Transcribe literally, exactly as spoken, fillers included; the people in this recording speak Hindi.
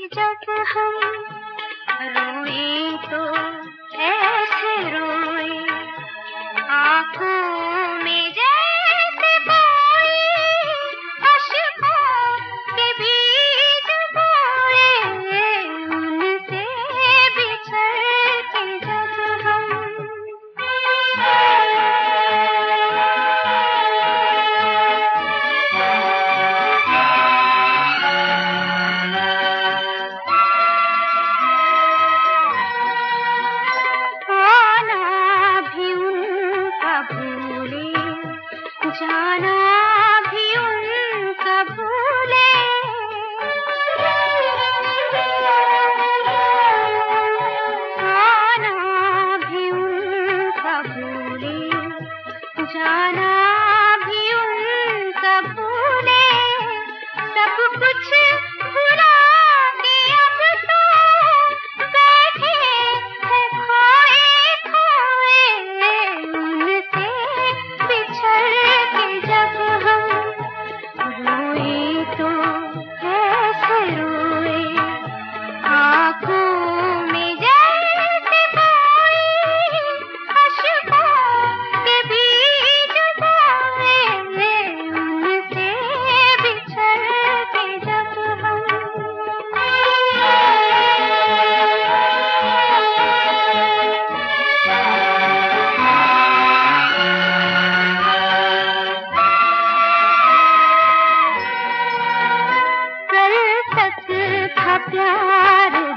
जब हम रोए तो ऐसे रोए, आँखों में जैसे कोई अश्कों के बीज बोए, उनसे बिछड़ के जब हम। जाना भी उनका भूले, आना भी उनका भूले, जाना भी उनका भूले, सब कुछ भुला के अब तो बैठे हैं खोए खोए, उनसे बिछड़ जब हम रोए तो ऐसे रोए, आँखों में जैसे कोई अश्कों के बीज बोए, उनसे बिछड़ के जब हम। प्यार